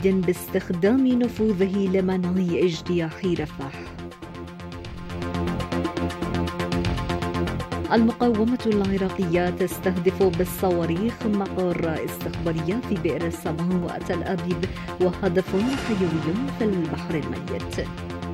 باستخدام نفوذه لمنع اجتياح رفح. المقاومة العراقية تستهدف بالصواريخ مقر استخبارية في بئر السماء وتل أبيب وهدف حيوي في البحر الميت.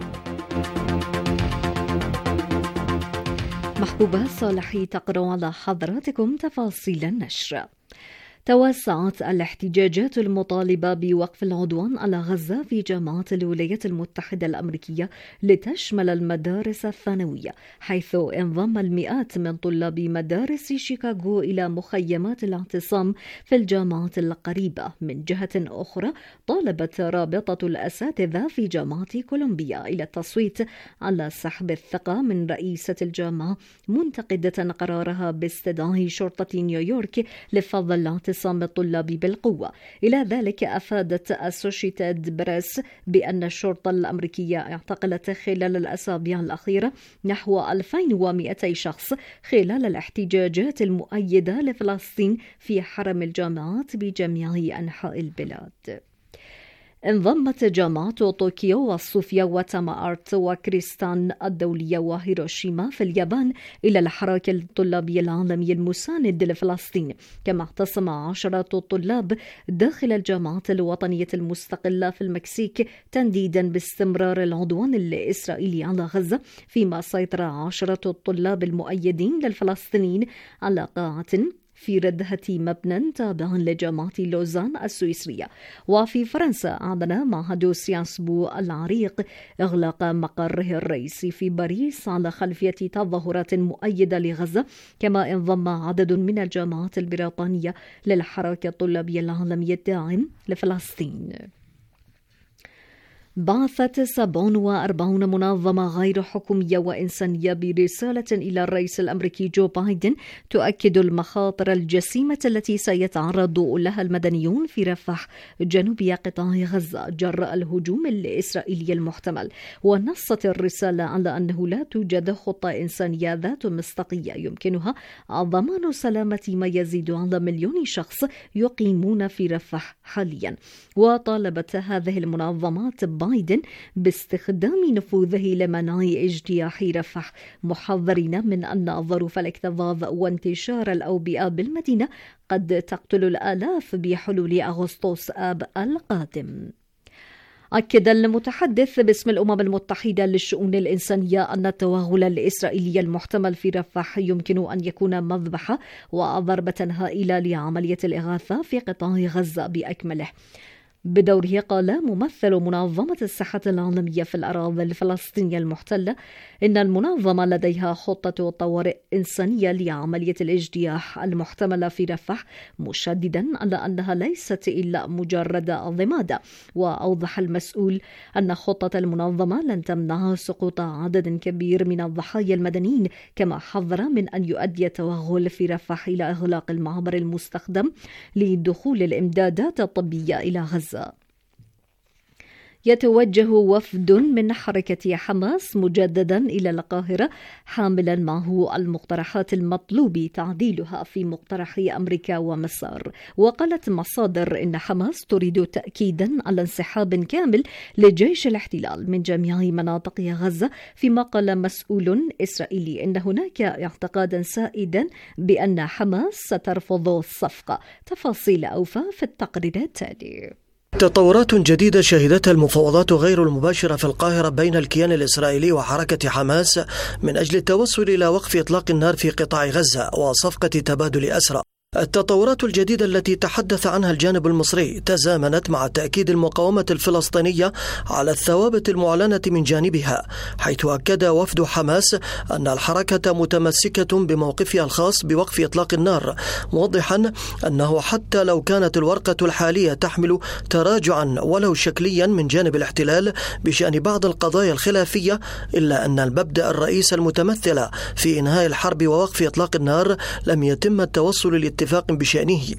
محبوبة صالحي تقرأ على حضراتكم تفاصيل النشر. توسعت الاحتجاجات المطالبة بوقف العدوان على غزة في جامعات الولايات المتحدة الأمريكية لتشمل المدارس الثانوية، حيث انضم المئات من طلاب مدارس شيكاغو إلى مخيمات الاعتصام في الجامعات القريبة. من جهة أخرى، طالبت رابطة الأساتذة في جامعة كولومبيا إلى التصويت على سحب الثقة من رئيسة الجامعة، منتقدة قرارها باستدعاء شرطة نيويورك لفض الاعتصام الطلاب بالقوة. إلى ذلك، أفادت أسوشيتد بريس بأن الشرطة الأمريكية اعتقلت خلال الأسابيع الأخيرة نحو 2200 شخص خلال الاحتجاجات المؤيدة لفلسطين في حرم الجامعات بجميع أنحاء البلاد. انضمت جامعات طوكيو وصوفيا وتاما آرت وكريستان الدولية وهيروشيما في اليابان إلى الحراك الطلابي العالمي المساند لفلسطين، كما اعتصم 10 طلاب داخل الجامعات الوطنية المستقلة في المكسيك تنديدا باستمرار العدوان الإسرائيلي على غزة، فيما سيطر 10 الطلاب المؤيدين للفلسطينيين على قاعة في ردهة مبنى تابع لجامعة لوزان السويسرية. وفي فرنسا، أعلن معهد سيانس بو العريق إغلاق مقره الرئيسي في باريس على خلفية تظاهرات مؤيدة لغزة، كما انضم عدد من الجامعات البريطانية للحراك الطلابي العالمي الداعم لفلسطين. بعثت 47 منظمة غير حكومية وإنسانية برسالة إلى الرئيس الأمريكي جو بايدن تؤكد المخاطر الجسيمة التي سيتعرض لها المدنيون في رفح جنوب قطاع غزة جراء الهجوم الإسرائيلي المحتمل. ونصت الرسالة على أنه لا توجد خطة إنسانية ذات مصداقية يمكنها ضمان سلامة ما يزيد على 1,000,000 شخص يقيمون في رفح حاليا. وطالبت هذه المنظمات بايدن باستخدام نفوذه لمنع اجتياح رفح، محذرين من أن ظروف الاكتظاظ وانتشار الأوبئة بالمدينة قد تقتل الآلاف بحلول أغسطس آب القادم. أكد المتحدث باسم الأمم المتحدة للشؤون الإنسانية أن التوغل الإسرائيلي المحتمل في رفح يمكن أن يكون مذبحة وضربة هائلة لعملية الإغاثة في قطاع غزة بأكمله. بدوره، قال ممثل منظمة الصحة العالمية في الأراضي الفلسطينية المحتلة إن المنظمة لديها خطة طوارئ إنسانية لعملية الاجتياح المحتملة في رفح، مشددا على أنها ليست إلا مجرد ضمادة. وأوضح المسؤول أن خطة المنظمة لن تمنع سقوط عدد كبير من الضحايا المدنيين، كما حذر من أن يؤدي التوغل في رفح إلى إغلاق المعبر المستخدم لدخول الإمدادات الطبية إلى غزة. يتوجه وفد من حركة حماس مجددا إلى القاهرة حاملا معه المقترحات المطلوب تعديلها في مقترح أمريكا ومصر. وقالت مصادر إن حماس تريد تأكيدا على انسحاب كامل لجيش الاحتلال من جميع مناطق غزة، فيما قال مسؤول إسرائيلي إن هناك اعتقادا سائدا بأن حماس سترفض الصفقة. تفاصيل أوفى في التقرير التالي. تطورات جديدة شهدتها المفاوضات غير المباشرة في القاهرة بين الكيان الإسرائيلي وحركة حماس من أجل التوصل إلى وقف إطلاق النار في قطاع غزة وصفقة تبادل أسرى. التطورات الجديدة التي تحدث عنها الجانب المصري تزامنت مع تأكيد المقاومة الفلسطينية على الثوابت المعلنة من جانبها، حيث أكد وفد حماس أن الحركة متمسكة بموقفها الخاص بوقف إطلاق النار، موضحا أنه حتى لو كانت الورقة الحالية تحمل تراجعا ولو شكليا من جانب الاحتلال بشأن بعض القضايا الخلافية، إلا أن المبدأ الرئيس المتمثل في إنهاء الحرب ووقف إطلاق النار لم يتم التوصل لاتفاق بشأنه.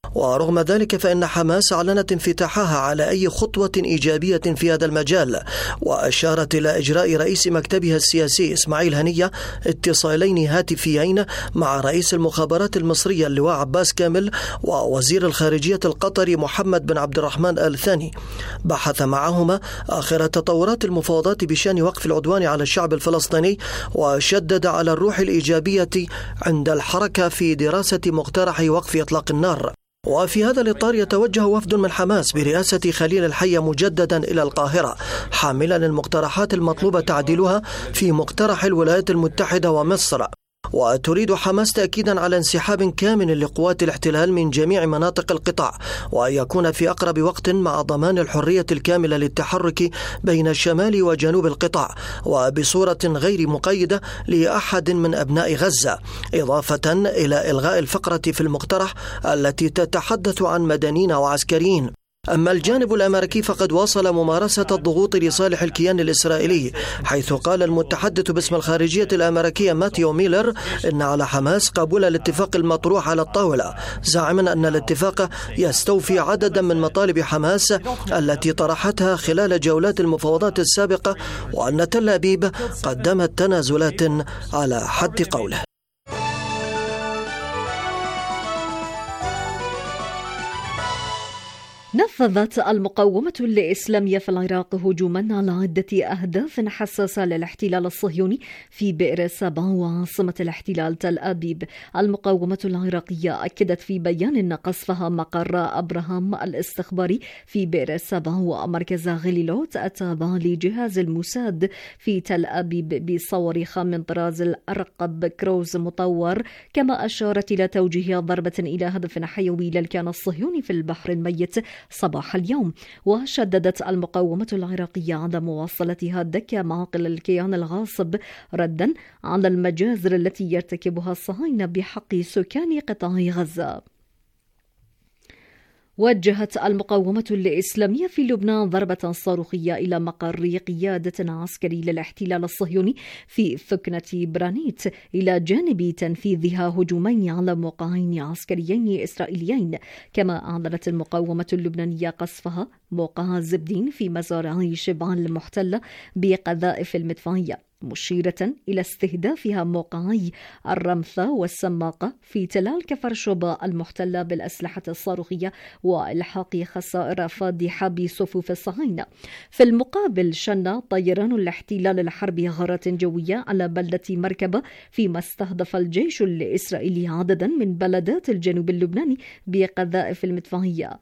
ورغم ذلك فإن حماس أعلنت انفتاحها على أي خطوة إيجابية في هذا المجال، وأشارت إلى إجراء رئيس مكتبها السياسي إسماعيل هنية اتصالين هاتفيين مع رئيس المخابرات المصرية اللواء عباس كامل ووزير الخارجية القطري محمد بن عبد الرحمن آل ثاني، بحث معهما آخر تطورات المفاوضات بشأن وقف العدوان على الشعب الفلسطيني، وشدد على الروح الإيجابية عند الحركة في دراسة مقترح وقف إطلاق النار. وفي هذا الإطار يتوجه وفد من حماس برئاسة خليل الحية مجددا إلى القاهرة حاملا المقترحات المطلوبة تعديلها في مقترح الولايات المتحدة ومصر. وتريد حماس تأكيدا على انسحاب كامل لقوات الاحتلال من جميع مناطق القطاع، وأن يكون في أقرب وقت مع ضمان الحرية الكاملة للتحرك بين شمال وجنوب القطاع وبصورة غير مقيدة لأحد من أبناء غزة، إضافة إلى إلغاء الفقرة في المقترح التي تتحدث عن مدنيين وعسكريين. أما الجانب الأمريكي فقد واصل ممارسة الضغوط لصالح الكيان الإسرائيلي، حيث قال المتحدث باسم الخارجية الأمريكية ماتيو ميلر إن على حماس قبول الاتفاق المطروح على الطاولة، زاعما أن الاتفاق يستوفي عددا من مطالب حماس التي طرحتها خلال جولات المفاوضات السابقة، وأن تل أبيب قدمت تنازلات على حد قوله. نفذت المقاومة الإسلامية في العراق هجوما على عدة أهداف حساسة للاحتلال الصهيوني في بئر سبع وعاصمة الاحتلال تل أبيب. المقاومة العراقية أكدت في بيان قصفها مقر أبراهام الاستخباري في بئر سبع ومركز غليلوت التابع لجهاز الموساد في تل أبيب بصواريخ من طراز الأرقب كروز مطور، كما أشارت إلى توجيه ضربة إلى هدف حيوي للكيان الصهيوني في البحر الميت صباح اليوم. وشددت المقاومة العراقية على مواصلتها دك معاقل الكيان الغاصب ردا على المجازر التي يرتكبها الصهاينة بحق سكان قطاع غزة. وجهت المقاومة الإسلامية في لبنان ضربة صاروخية إلى مقر قيادة عسكري للاحتلال الصهيوني في ثكنة برانيت، إلى جانب تنفيذها هجومين على موقعين عسكريين إسرائيليين. كما أعلنت المقاومة اللبنانية قصفها موقع زبدين في مزارع شبعان المحتلة بقذائف المدفعية، مشيرة إلى استهدافها موقعي الرمثة والسماقة في تلال كفر شوبا المحتلة بالأسلحة الصاروخية وإلحاق خسائر فادحة بصفوف الصهاينة. في المقابل شن طيران الاحتلال الحربي غارات جوية على بلدة مركبة، فيما استهدف الجيش الإسرائيلي عددا من بلدات الجنوب اللبناني بقذائف المدفعية.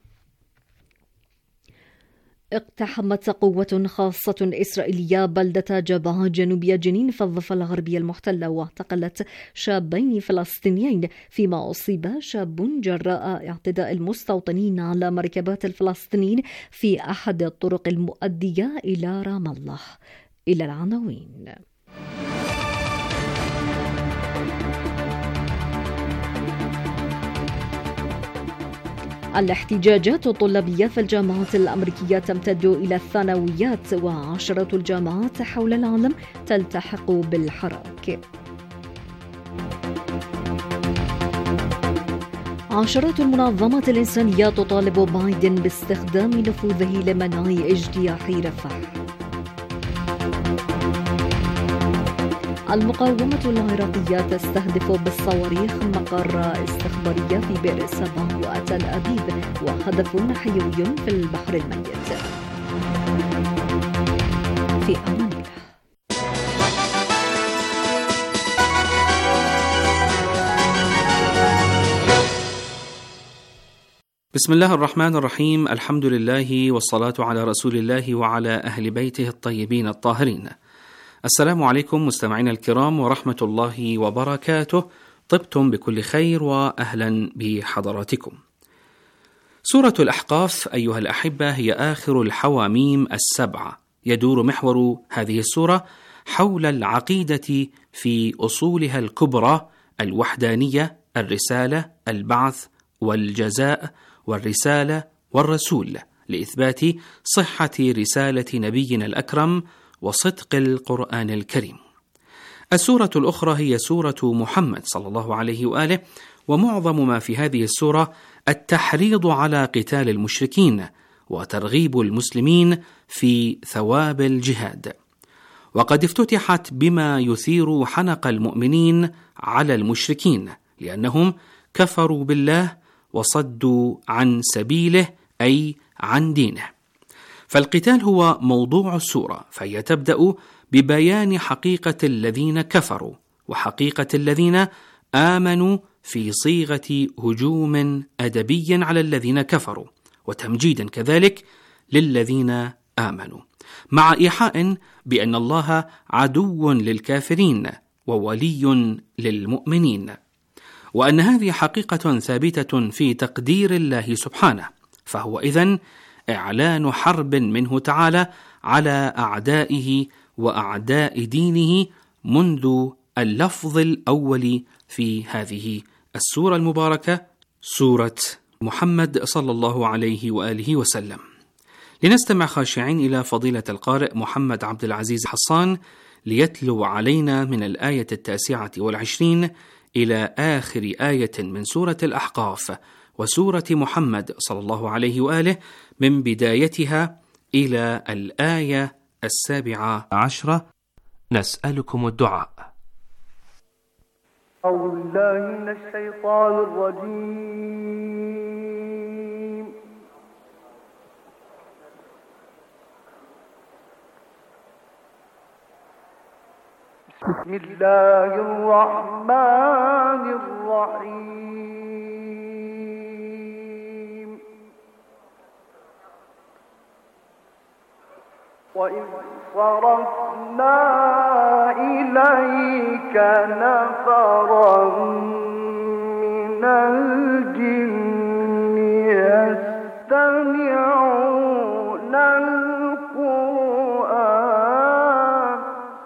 اقتحمت قوة خاصة إسرائيلية بلدة جبعة جنوبية جنين في الضفة الغربية المحتلة، واعتقلت شابين فلسطينيين، فيما أصيب شاب جراء اعتداء المستوطنين على مركبات الفلسطينيين في أحد الطرق المؤدية إلى رام الله. إلى العناوين. الاحتجاجات الطلابية في الجامعات الأمريكية تمتد إلى الثانويات، وعشرات الجامعات حول العالم تلتحق بالحراك. عشرات المنظمات الإنسانية تطالب بايدن باستخدام نفوذه لمنع اجتياح رفح. المقاومة العراقية تستهدف بالصواريخ مقر استخبارية في بئر سبع وتل أبيب، وهدف حيوي في البحر الميت. في أمان الله. بسم الله الرحمن الرحيم، الحمد لله والصلاة على رسول الله وعلى أهل بيته الطيبين الطاهرين. السلام عليكم مستمعينا الكرام ورحمة الله وبركاته، طبتم بكل خير وأهلا بحضراتكم. سورة الأحقاف أيها الأحبة هي آخر الحواميم السبعة، يدور محور هذه السورة حول العقيدة في أصولها الكبرى: الوحدانية، الرسالة، البعث والجزاء، والرسالة والرسول، لإثبات صحة رسالة نبينا الأكرم وصدق القرآن الكريم. السورة الأخرى هي سورة محمد صلى الله عليه وآله، ومعظم ما في هذه السورة التحريض على قتال المشركين وترغيب المسلمين في ثواب الجهاد. وقد افتتحت بما يثير حنق المؤمنين على المشركين، لأنهم كفروا بالله وصدوا عن سبيله أي عن دينه. فالقتال هو موضوع السورة، فهي تبدأ ببيان حقيقة الذين كفروا وحقيقة الذين آمنوا في صيغة هجوم أدبي على الذين كفروا، وتمجيدا كذلك للذين آمنوا، مع إيحاء بأن الله عدو للكافرين وولي للمؤمنين، وأن هذه حقيقة ثابتة في تقدير الله سبحانه، فهو إذن إعلان حرب منه تعالى على أعدائه وأعداء دينه منذ اللفظ الأول في هذه السورة المباركة، سورة محمد صلى الله عليه وآله وسلم. لنستمع خاشعين إلى فضيلة القارئ محمد عبد العزيز حصان ليتلو علينا من الآية 29 إلى آخر آية من سورة الأحقاف وسورة محمد صلى الله عليه وآله، من بدايتها إلى الآية 17. نسألكم الدعاء. أعوذ بالله من الشيطان الرجيم. بسم الله الرحمن الرحيم. وإذ صرفنا إليك نفرا من الجن يستمعون القرآن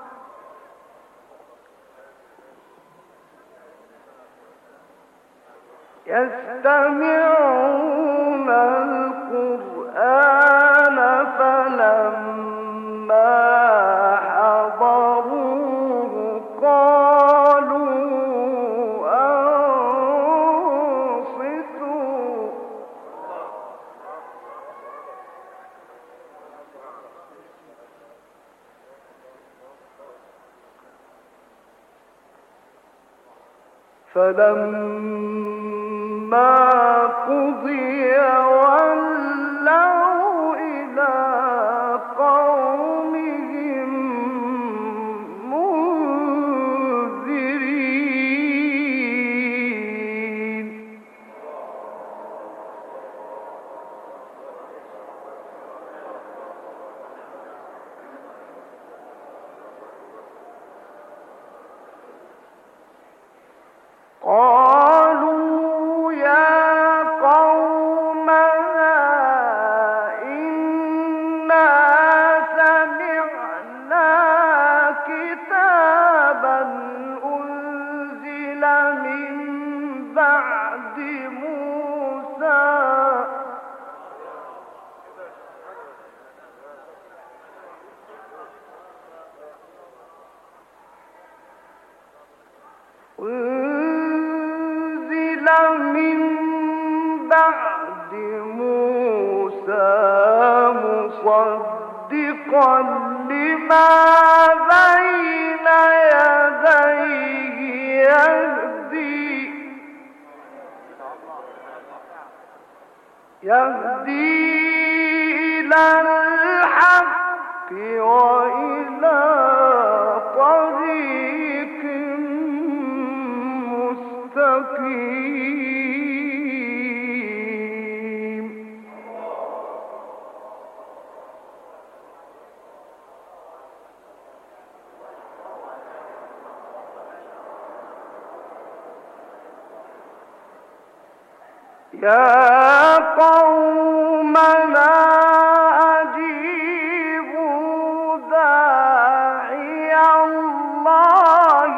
فلما حضروه قالوا أنصتوا فلما قضي ولوا إلى قومهم منذرين. قالوا يا قومنا إنا سمعنا كتابا أنزل من بعد موسى مصدقا لما بين يديه يهدي إلى الحق وإلى طريق مستقيم. يا قومنا أجيبوا داعي الله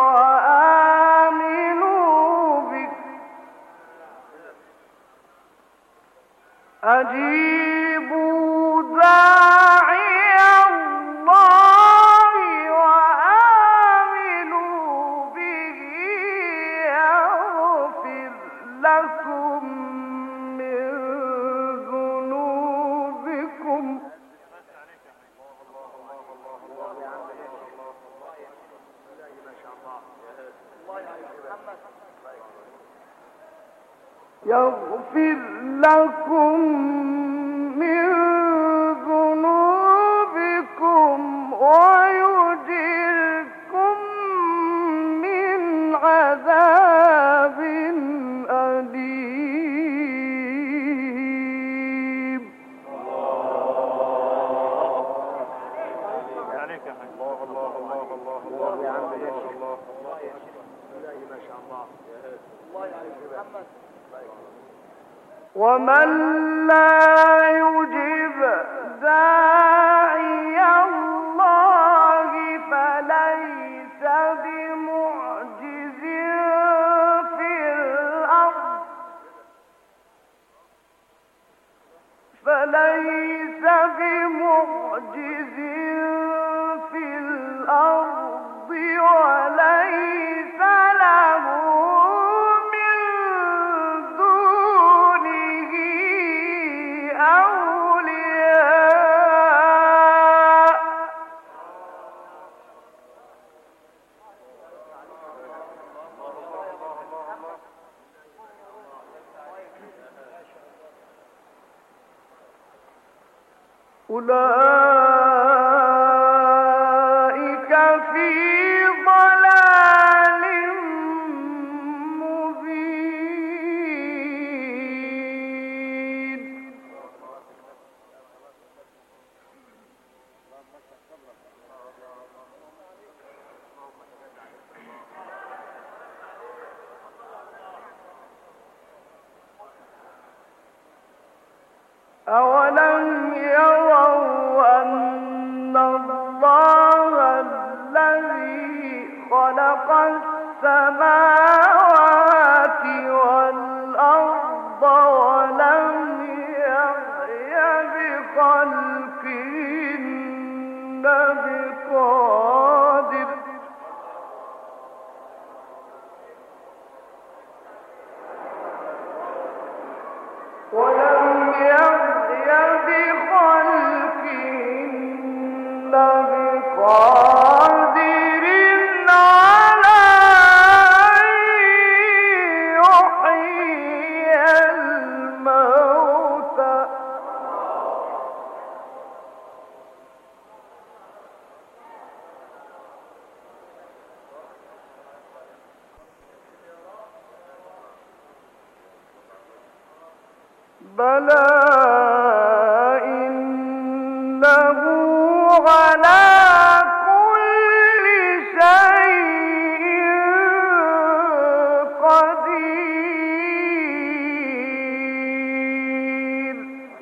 وآمنوا به أجيبوا داعي الله وآمنوا يغفر لكم من ذنوبكم ويجركم من عذاب أليم. ومن لا يجب داعي الله فليس بمعجز في الأرض وليس له من دونه أولياء. أولئك في ضلال مبين. أولم يروا أن الله الذي خلق السماوات والأرض ولم يعي بخلقهن بقادر على أن يحيي الموتى. بلى إنه على كل شيء قدير.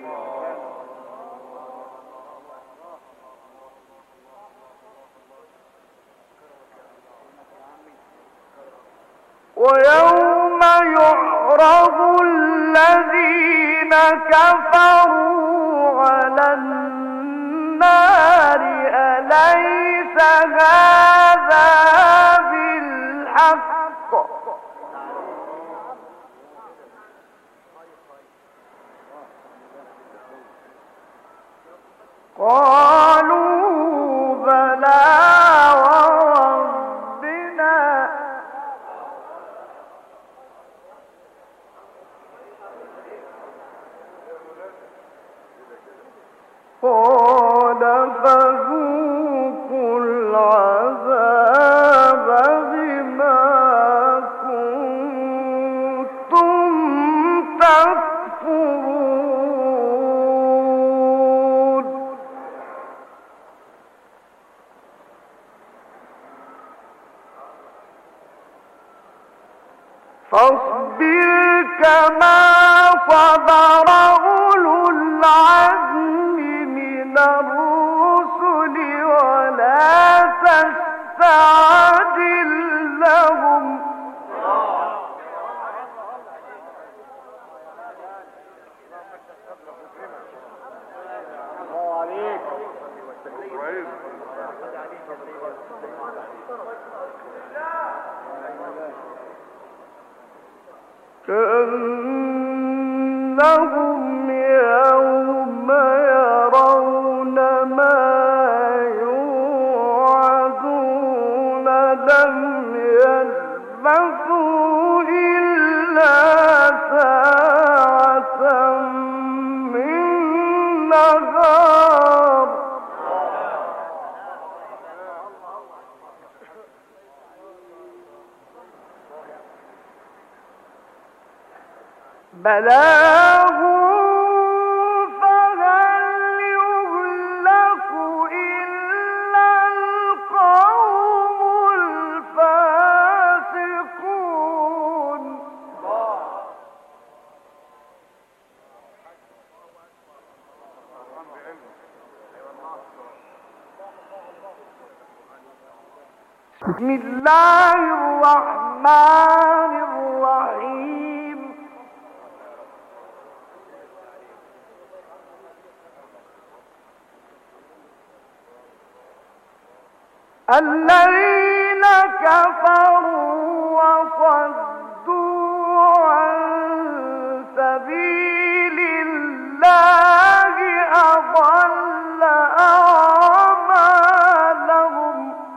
ويوم يعرض الذين كفروا على النار أليس هذا بالحق قالوا بلى وربنا قال فذوقوا العذاب بما كنتم تكفرون. فاصبر كما صبر أولو العزم من الرسل ولا تستعجل لهم كأنهم يوم يرون ما يوعدون لم يلبثوا إلا ساعة بلاغ فهل يهلك إلا القوم الفاسقون بسم الله الرحمن الرحيم الذين كفروا وصدوا عن سبيل الله أضل أعمالهم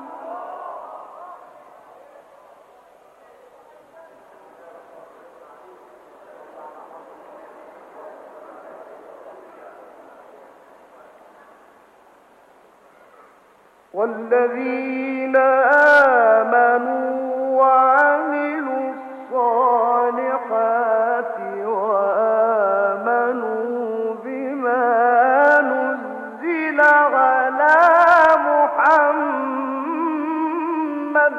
والذين آمنوا وعملوا الصالحات وآمنوا بما نزل على محمد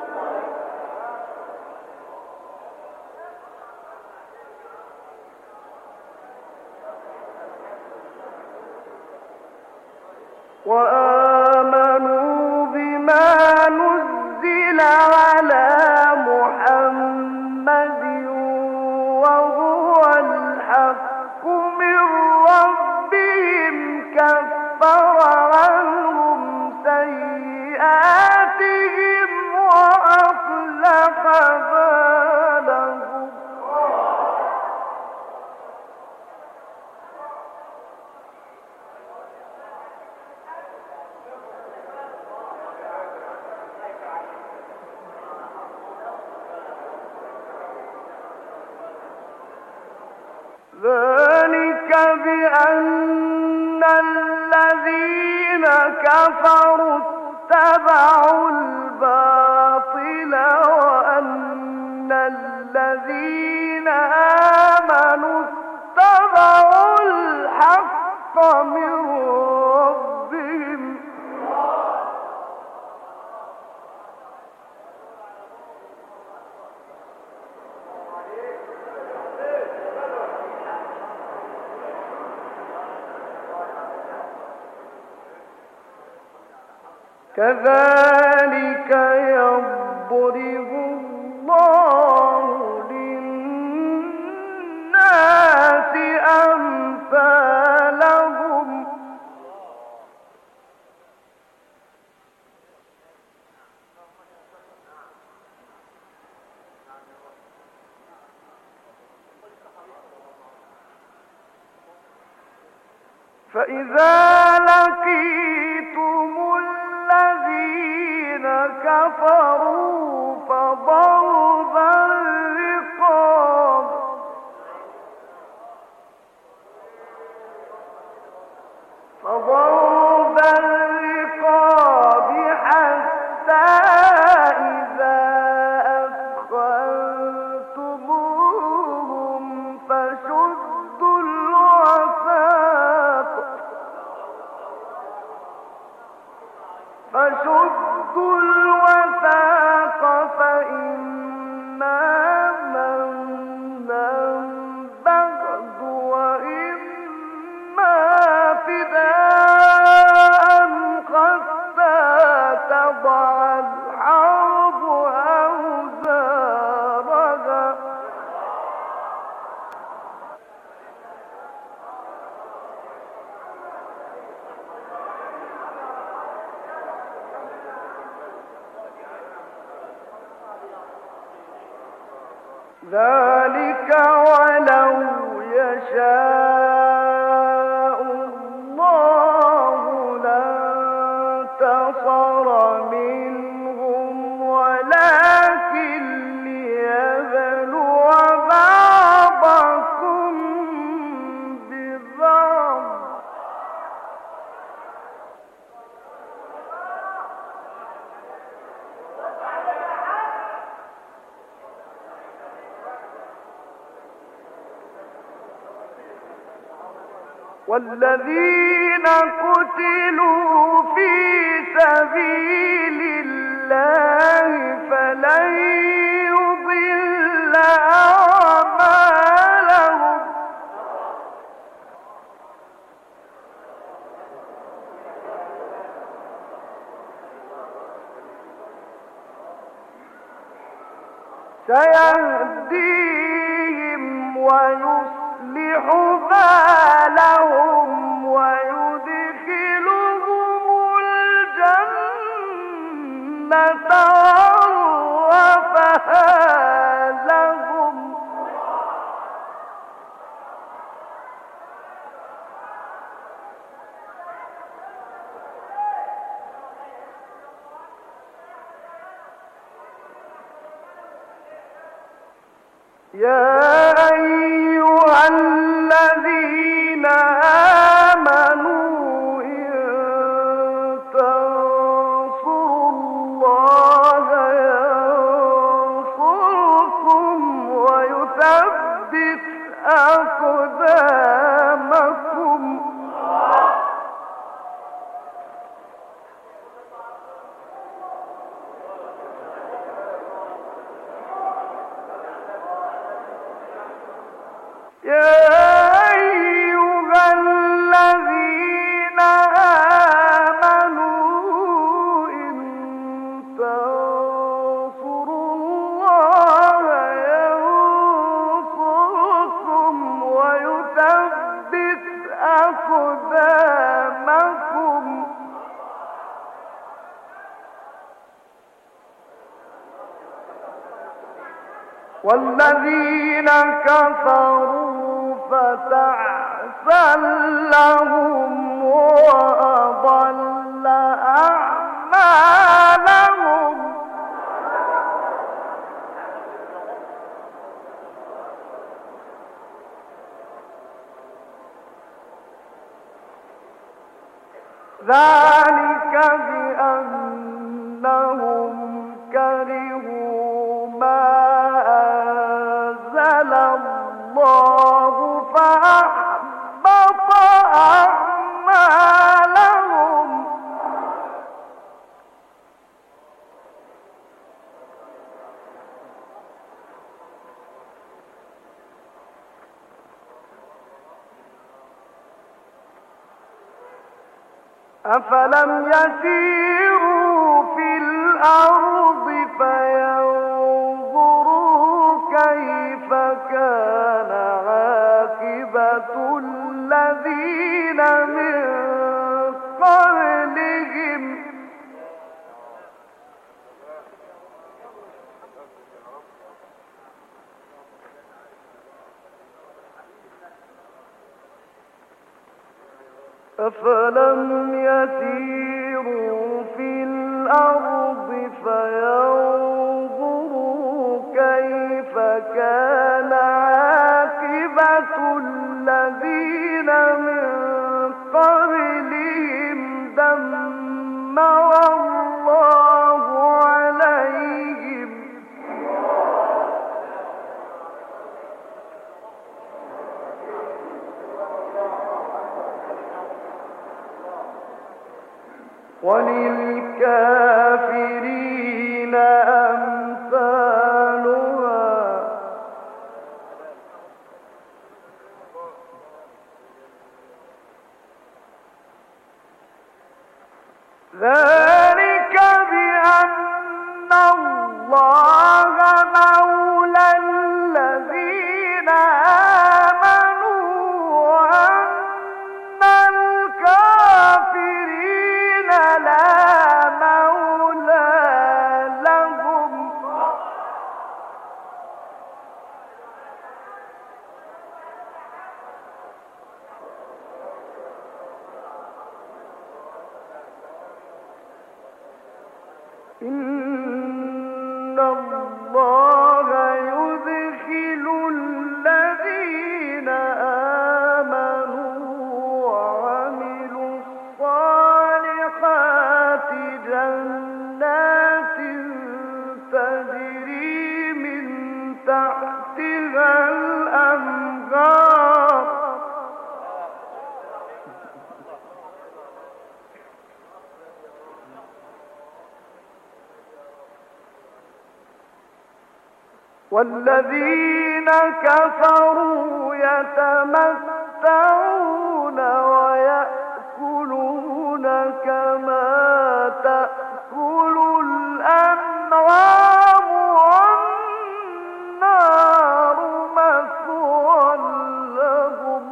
وهو الحق من ربهم كفر عنهم سيئاتهم وأصلح بالهم ذلك بأن الذين كفروا اتبعوا الباطل وأن الذين آمنوا اتبعوا الحق من ربهم كذلك يضرب الله للناس أمثالهم فإذا لقيتم الذين كفروا فضرب الرقاب حتى إذا أثخنتموهم فشدوا الوثاق فإما منا بعد وإما فداء حتى تضع الحرب أوزارها ذلك ولو يشاء الله لانتصر منهم ولكن ليبلو بعضكم ببعض والذين قتلوا في سبيل الله فلن يضل أعمالهم سيهديهم ويصلح بالهم ويدخلهم الجنة عرفها لهم يا أيها الذين آمنوا إن تنصروا الله ينصركم ويثبت أقدامكم والذين كفروا فتعسا لهم وأضل أعمالهم ذلك بأنهم كرهوا ما أنزل الله فأحبط أعمالهم أفلم يسيروا في الأرض فينظروا كيف كان عاقبة الذين من قبلهم أفلم يسيروا في الأرض فينظروا كيف كان عاقبة الذين من قبلهم دمر الله عليهم وللكافرين أمثالها ذلك بأن الله مولى الذين آمنوا وأن الكافرين لا مولى لهم إن الله يدخل الذين آمنوا وعملوا الصالحات جنات تجري من تحتها الأنهار والذين كفروا يتمتعون ويأكلون كما تأكل الأنعام والنار مثوى لهم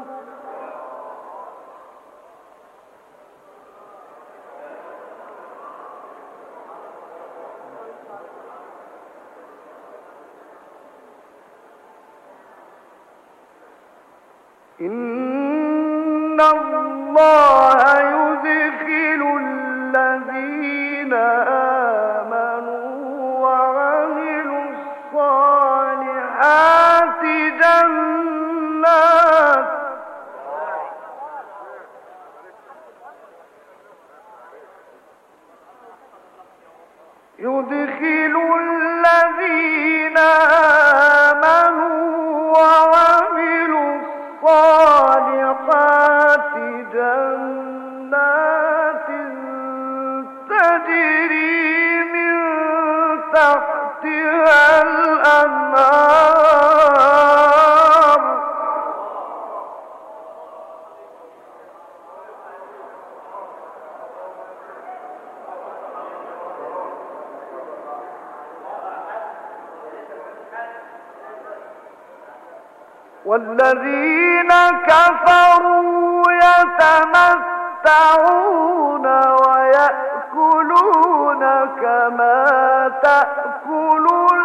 إن الله يدخل الذين آمنوا وعملوا الصالحات جنات يدخل الذين آمنوا وعملوا الصالحات جنات تجري من تحتها الأنهار والذين كفروا يتمتعون ويأكلون كما تأكل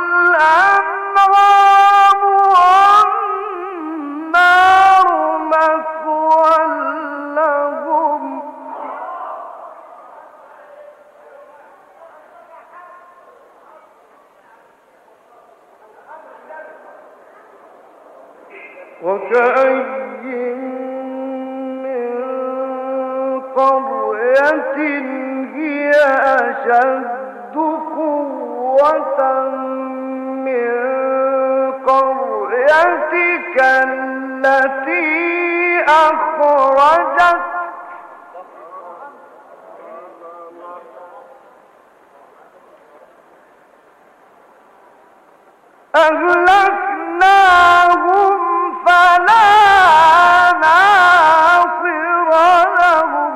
الأنعام والنار مثوى لهم وكأي من قرية هي أشد قوة من قريتك التي أخرجت أهلكناهم فلا ناصر لهم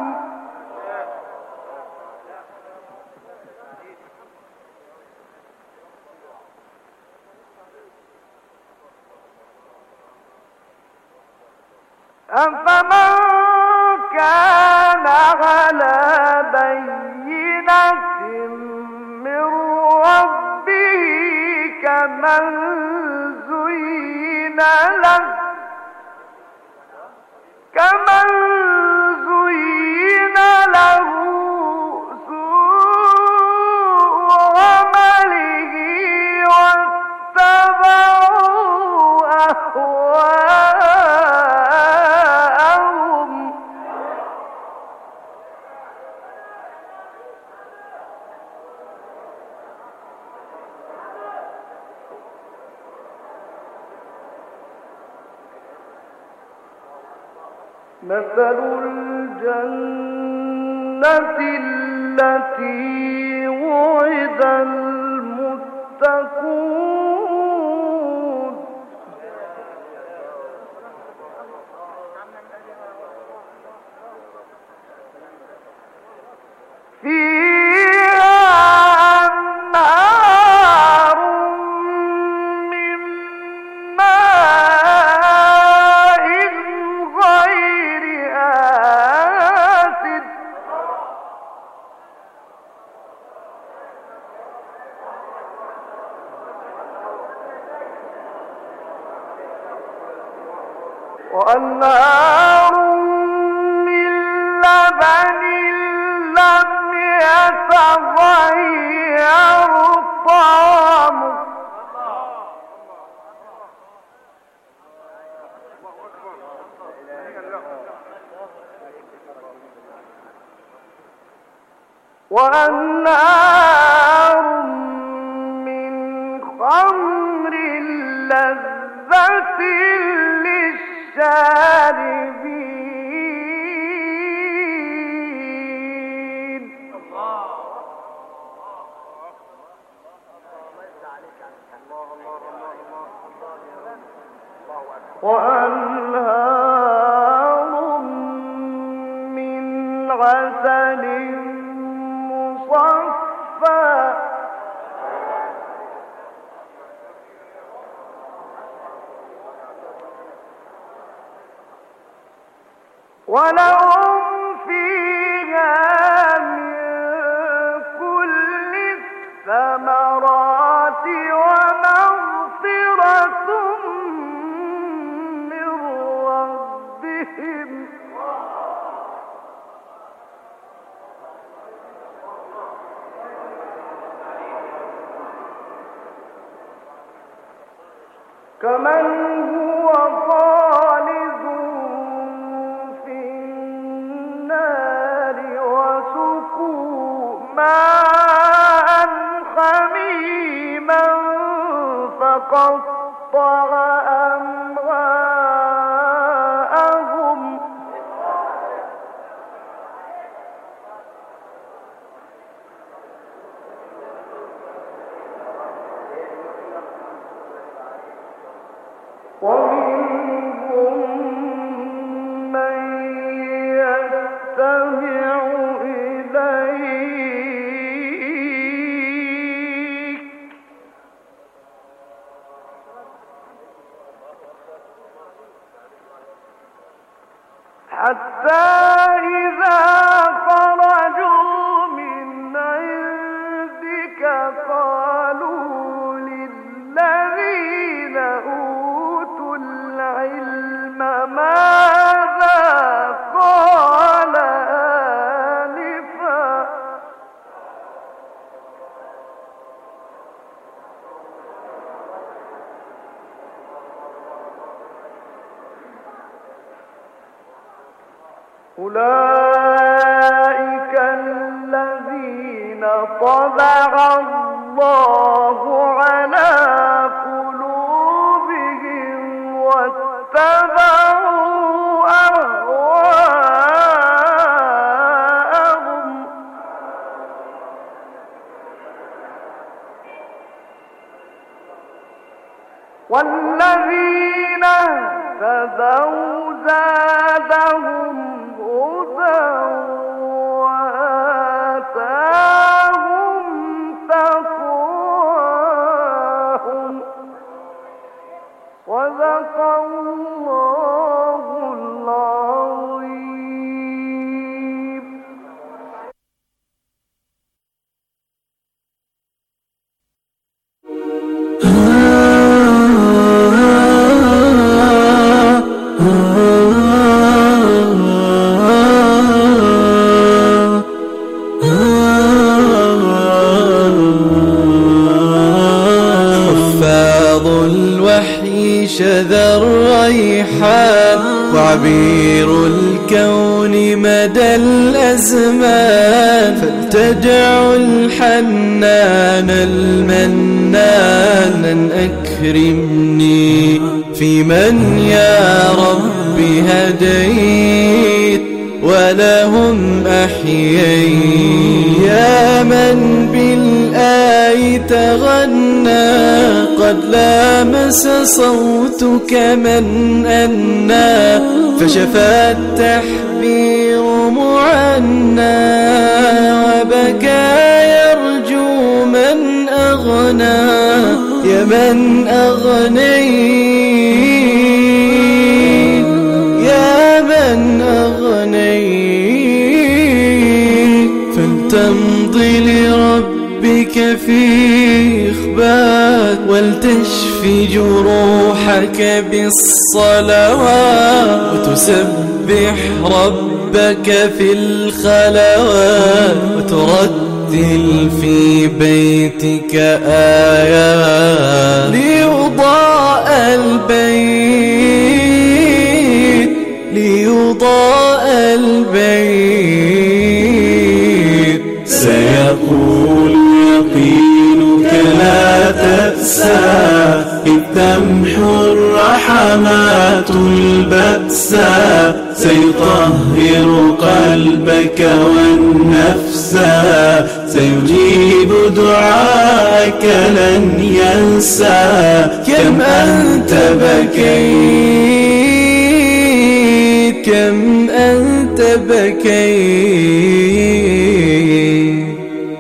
أفمن كان على بينة من ربه كمن زين له سوء عمله واتبعوا أهواءهم مثل الجنة التي وعد المتقون فيها أنهار من ماء غير آسن وأنهار من لبن لم يتغير طعمه وأنهار من خمر لذة للشاربين وأنهار من عسل مصفى ولهم فيها من كل الثمرات ومغفرة من ربهم كمن هو خالد في النار وسقوا ماء حميما فقطع أمعاءهم ومنهم من يستمع إليك حتى إذا خرجوا من عندك قالوا للذين أوتوا العلم ماذا قال آنفا أولئك الذين طبع الله على قلوبهم واتبعوا أهواءهم والذين اهتدوا زادهم هدى وآتاهم تقواهم صدق الله العظيم. شذا الريحان وعبير الكون مدى الأزمان فلتدعو الحنان المنان أن أكرمني في من يا رب هديت ولهم أحييت يا من بالآي تغنى قد لامس صوتك من أنى فشفى التحبير معنى وبكى يرجو من أغنى يا من أغنيت يا من أغنيت فلتمضي لربك في إخبات ولتشفي جروحك بالصلوات وتسبح ربك في الخلوات وترتل في بيتك آيات ليضاء البيت ليضاء البيت سيقول يقينك لا تأسى إذ تمحو الرحمات البأسا سيطهر قلبك والنفس تأسى سيجيب دعاءك لن ينسى كم أنت بكيت كم أنت بكيت.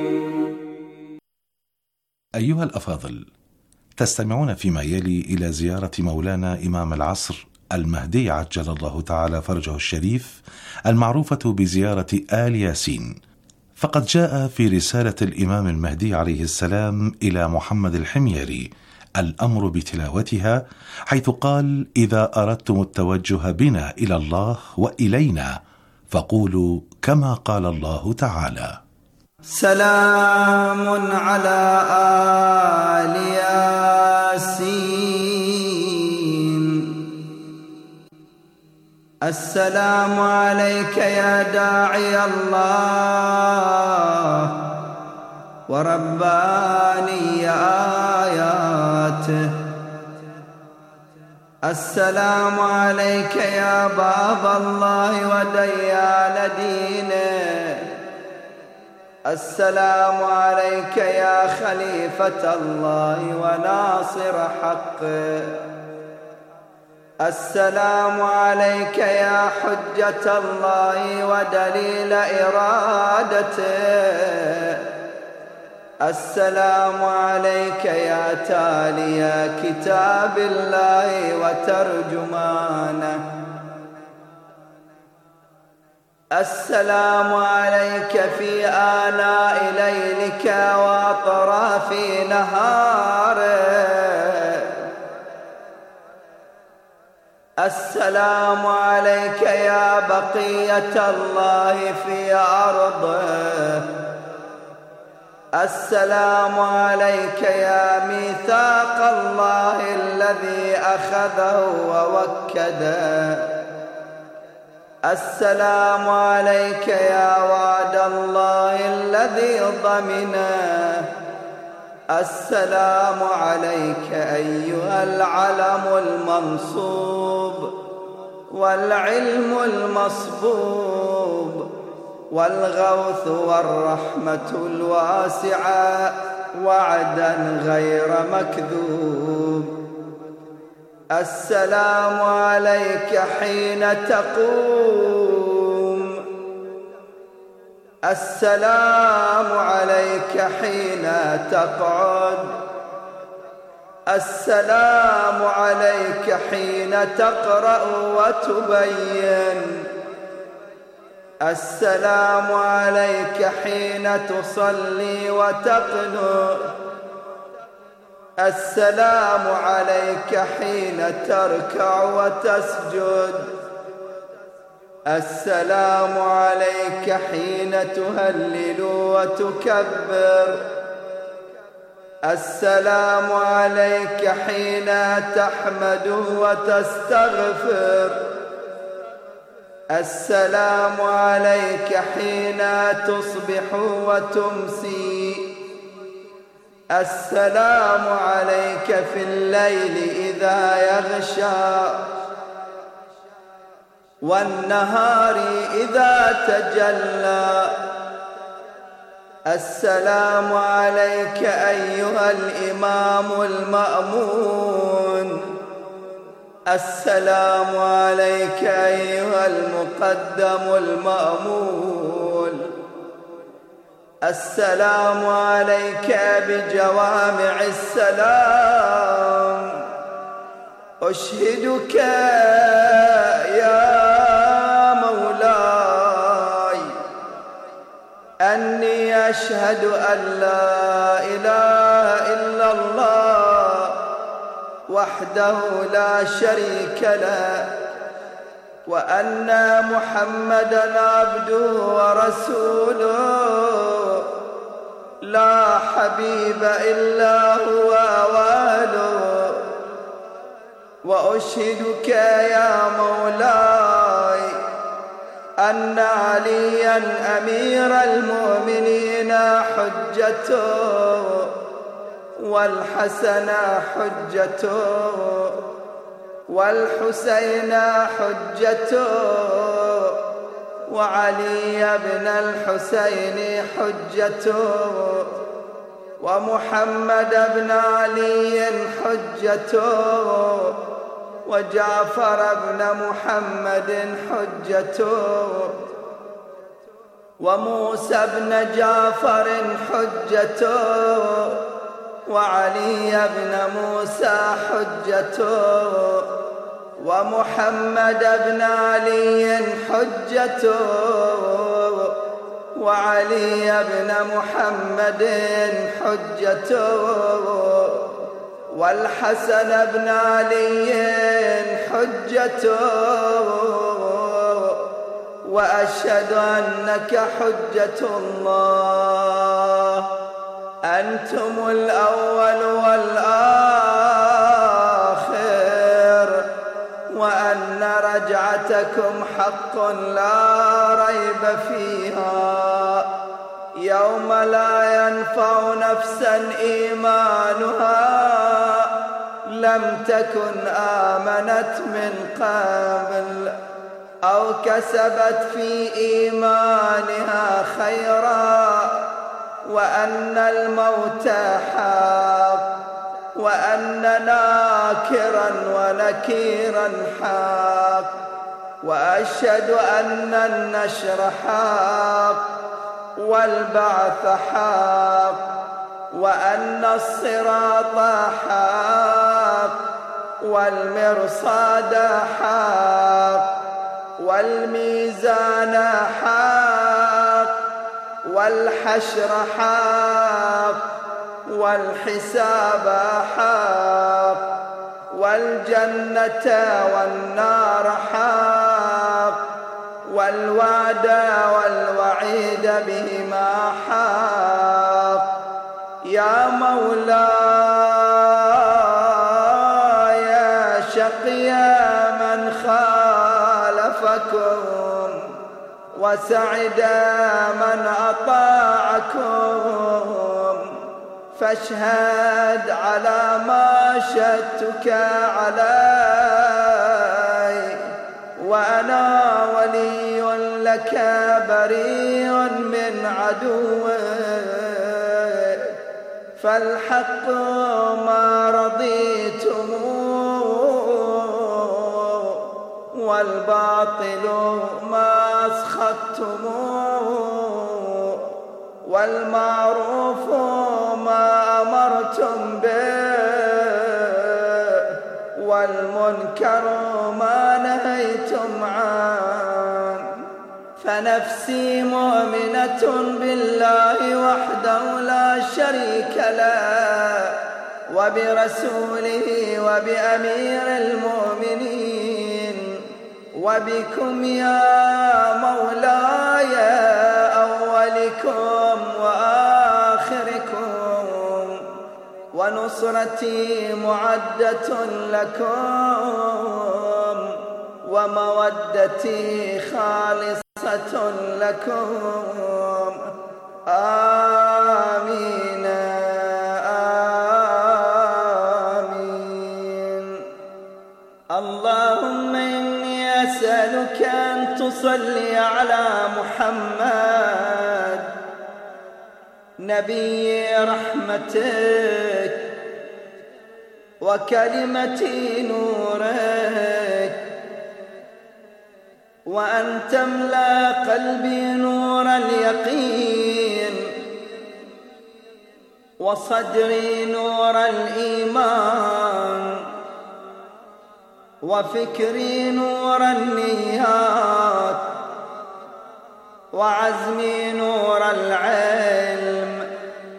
أيها الأفاضل، تستمعون فيما يلي إلى زيارة مولانا إمام العصر المهدي عجل الله تعالى فرجه الشريف المعروفة بزيارة آل ياسين. فقد جاء في رسالة الإمام المهدي عليه السلام إلى محمد الحميري الأمر بتلاوتها، حيث قال: إذا أردتم التوجه بنا إلى الله وإلينا فقولوا كما قال الله تعالى: سلام على آل ياسين. السلام عليك يا داعي الله ورباني آياته. السلام عليك يا باب الله وديان دينه. السلام عليك يا خليفة الله وناصر حقه. السلام عليك يا حجة الله ودليل إرادته. السلام عليك يا تالي كتاب الله وترجمانه. السلام عليك في آناء ليلك وأطراف نهارك. السلام عليك يا بقية الله في أرضه. السلام عليك يا ميثاق الله الذي أخذه ووكده. السلام عليك يا وعد الله الذي ضمنه. السلام عليك أيها العلم المنصوب والعلم المصبوب والغوث والرحمة الواسعة وعدا غير مكذوب. السلام عليك حين تقوم. السلام عليك حين تقعد. السلام عليك حين تقرأ وتبين. السلام عليك حين تصلي وتقنت. السلام عليك حين تركع وتسجد. السلام عليك حين تهلل وتكبر. السلام عليك حين تحمد وتستغفر. السلام عليك حين تصبح وتمسي. السلام عليك في الليل إذا يغشى والنهار إذا تجلى. السلام عليك أيها الإمام المأمون. السلام عليك أيها المقدم المأمول. السلام عليك بجوامع السلام. أشهدك يا مولاي أني أشهد أن لا إله إلا الله وحده لا شريك له وأن محمدًا عبده ورسوله لا حبيب إلا هو واله. وأشهدك يا مولاي أن عليا أمير المؤمنين حجته والحسن حجته والحسين حجته وعلي بن الحسين حجته ومحمد بن علي حجته وجعفر بن محمد حجته وموسى بن جعفر حجته وعلي بن موسى حجته ومحمد بن علي حجته وعلي بن محمد حجته والحسن بن علي حجته وأشهد أنك حجة الله أنتم الأول والآخر وأن رجعتكم حق لا ريب فيها يوم لا ينفع نفسا إيمانها لم تكن آمنت من قبل أو كسبت في إيمانها خيرا وأن الموت حق وأن ناكرا ونكيرا حق وأشهد أن النشر حق والبعث حق وأن الصراط حق والمرصاد حق والميزان حق والحشر حق والحساب حق والجنة والنار حق والوعد والوعيد بهما حق يا مولاي شقي من خالفكم وسعد من أطاعكم فاشهد على ما شهدتك علي وأنا ولي لك بريء من عدوك فالحق ما رضيتم والباطل ما أسخطتم والمعروف ما أمرتم به والمنكر ما نهيتم عنه فنفسي مؤمنة بالله وحده لا شريك له وبرسوله وبأمير المؤمنين وبكم يا مولاي أولكم وآخركم ونصرتي معدة لكم ومودتي خالصة لكم آمين آمين اللهم إني أسألك أن تصلي على محمد نبي رحمتك وكلمة نورك وأن تملأ قلبي نور اليقين وصدري نور الإيمان وفكري نور النيات وعزمي نور العلم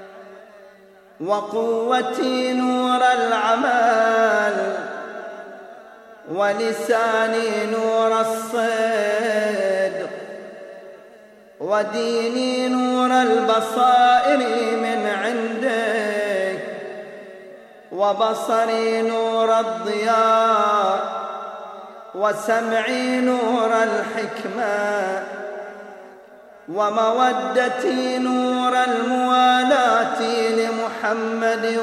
وقوتي نور العمل ولساني نور الصدق وديني نور البصائر من عندك وبصري نور الضياء وسمعي نور الحكمة ومودتي نور الموالاة لمحمد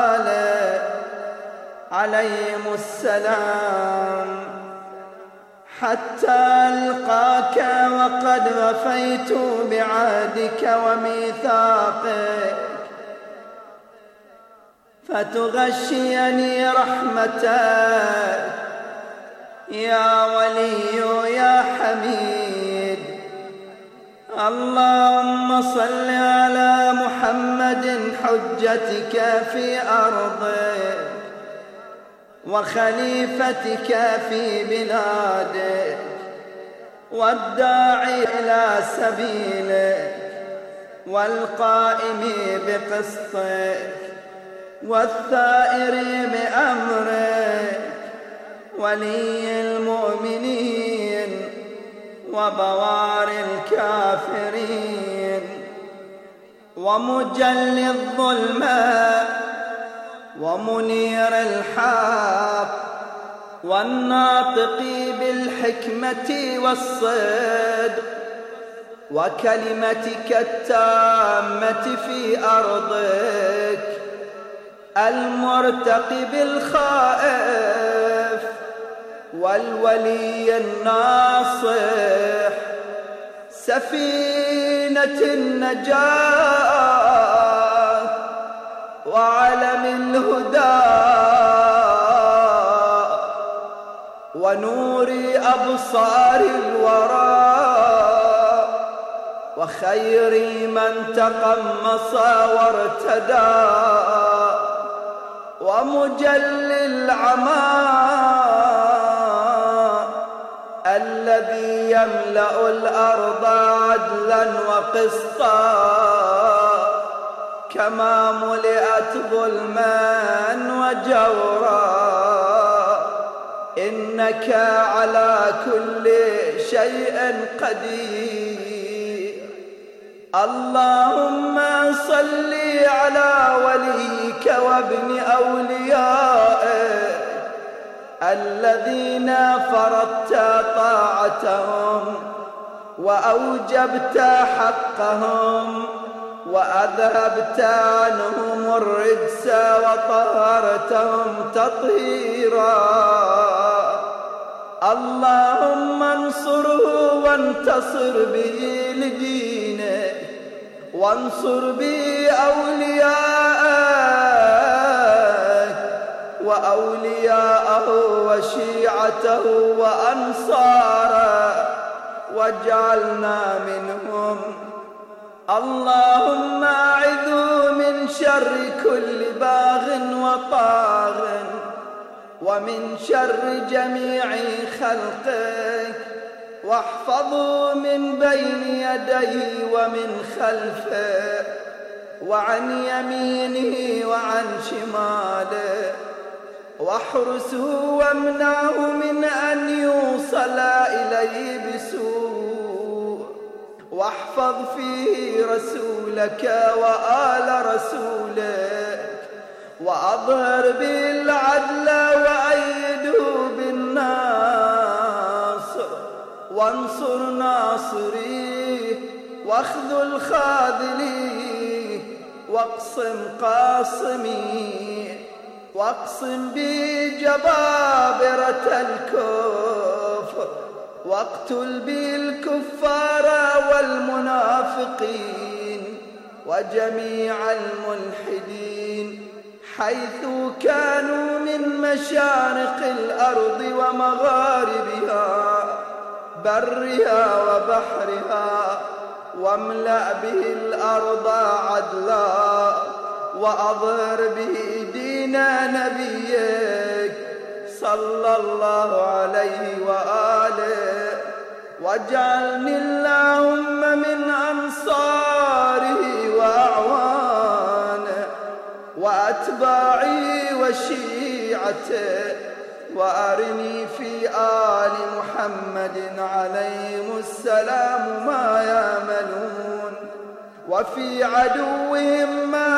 وآله عليهم السلام حتى ألقاك وقد وفيت بعهدك وميثاقك فتغشيني رحمتك يا ولي يا حميد. اللهم صل على محمد حجتك في أرضك وخليفتك في بلادك والداعي إلى سبيلك والقائم بقسطك والثائر بأمرك ولي المؤمنين وبوار الكافرين ومجلي الظلمات ومنير الحق والناطق بالحكمة والصدق وكلمتك التامة في أرضك المرتقب الخائف والولي الناصح سفينة النجاة وعلم الهدى ونور أبصار الورى وخير من تقمص وارتدى ومجلي العمى الذي يملأ الأرض عدلا وقسطا كما ملئت ظلما وجورا إنك على كل شيء قدير. اللهم صل على وليك وابن أوليائك الذين فرضت طاعتهم وأوجبت حقهم وأذهبت عنهم الرجس وطهرتهم تطهيرا. اللهم انصره وانتصر به لدينك وانصر به أولياءك وأولياءه وشيعته وأنصاره واجعلنا منهم. اللهم أعذه من شر كل باغ وطاغ ومن شر جميع خلقك واحفظه من بين يديه ومن خلفه وعن يمينه وعن شماله واحرسه وامنعه من أن يوصل إليه بسوء واحفظ فيه رسولك وآل رسولك وأظهر به العدل وأيده بالناصر وانصر ناصريه واخذل خاذليه واقسم قاصميه واقسم به جبابرة الكفر واقتل به الكفار والمنافقين وجميع الملحدين حيث كانوا من مشارق الأرض ومغاربها برها وبحرها واملأ به الأرض عدلا وأظهر به دين نبيك صلى الله عليه وآله واجعلني اللهم من أنصاره وأعوانه وأتباعه وشيعته وأرني في آل محمد عليهم السلام ما يأملون وفي عدوهم ما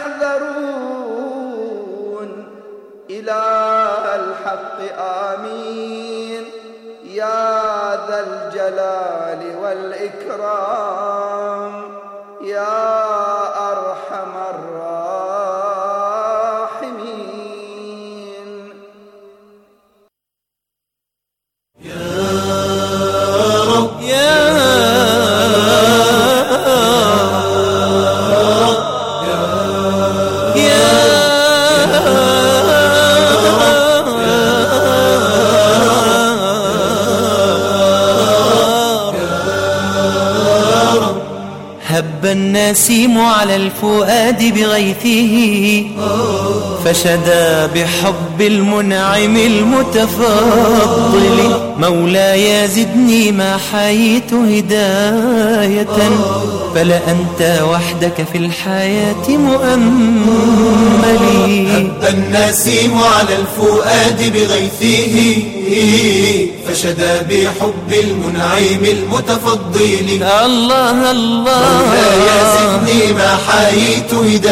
يحذرون. إله الحق آمين يا ذا الجلال والإكرام يا أرحم الراحمين. هب النسيم على الفؤاد بغيثه فشدا بحب المنعم المتفضل مولاي زدني ما حييت هداية فلأنت وحدك في الحياة مؤملي. هب النسيم على الفؤاد بغيثه فشدا بحب المنعم المتفضل الله الله مولاي زدني ما حييت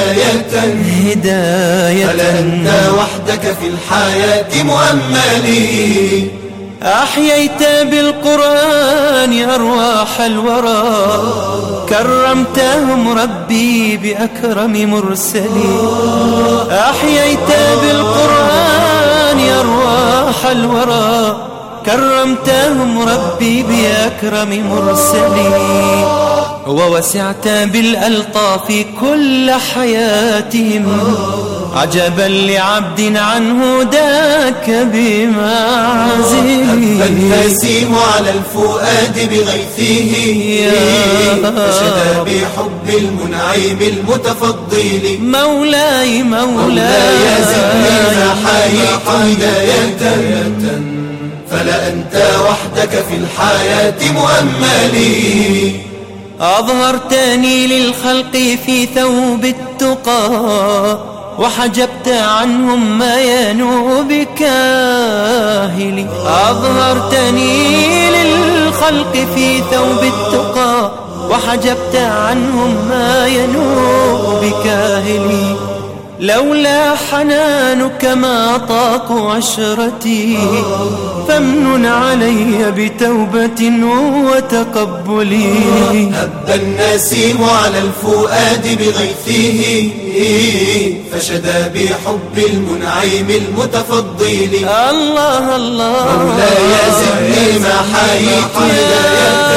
هداية فلأنت وحدك في الحياة مؤملي. أحييت بالقرآن أرواح الورى كرمتهم ربي بأكرم مرسلي. أحييت بالقرآن أرواح الورى كرمتهم ربي بأكرم مرسلي. ووسعت بالألطاف كل حياتهم عجبا لعبد عنه ذاك بمعزل. هب النسيم على الفؤاد بغيثه فشدا بحب المنعم المتفضل مولاي زدني ما حييت هداية فلأنت وحدك في الحياة مؤملي. أظهرتني للخلق في ثوب التقى وحجبت عنهم ما ينوء بكاهلي. أظهرتني للخلق في ثوب التقى وحجبت عنهم ما ينوء بكاهلي. لولا حنانك ما طاق عشرتي فامنن علي بتوبة وتقبلي. هب النسيم على الفؤاد بغيثه فشدا بحب المنعم المتفضل الله الله مولاي زدني ما حييت هداية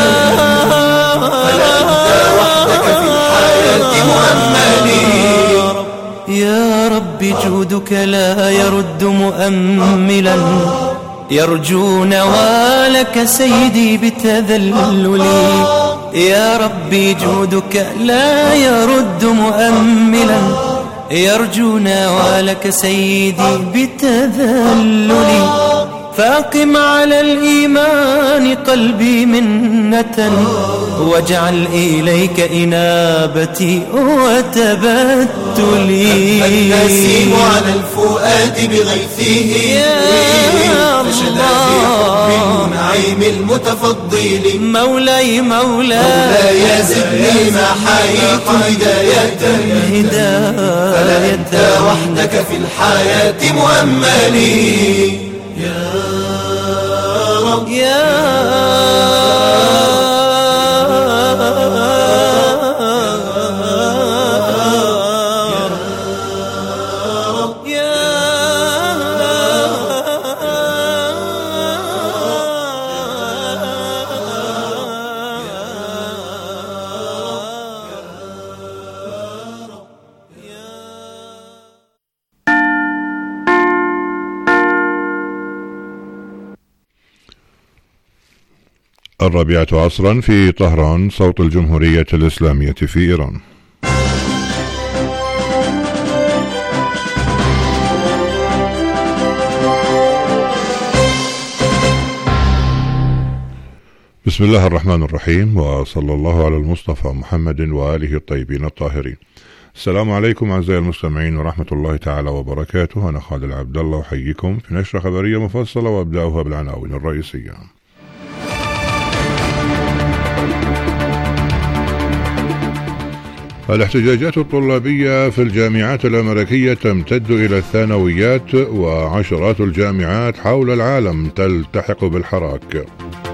فلأنت وحدك في الحياة مؤملي. يا رب جودك لا يرد مؤملا يرجو نوالك سيدي بتذللي. يا ربي جودك لا يرد مؤملا يرجو نوالك سيدي بتذللي. فاقم على الإيمان قلبي منة واجعل إليك إنابتي وتبتلي. النسيم على الفؤاد بغيثه فشدا بحب المنعم المتفضل مولاي زدني ما حييت هداية فلأنت وحدك في الحياة مؤملي. يا رب الرابعة عصرا في طهران صوت الجمهورية الإسلامية في إيران. بسم الله الرحمن الرحيم، وصلى الله على المصطفى محمد وآله الطيبين الطاهرين. السلام عليكم أعزائي المستمعين ورحمة الله تعالى وبركاته. أنا خالد عبد الله أحييكم في نشرة خبرية مفصلة وأبدأها بالعناوين الرئيسية. الاحتجاجات الطلابية في الجامعات الأمريكية تمتد إلى الثانويات، وعشرات الجامعات حول العالم تلتحق بالحراك.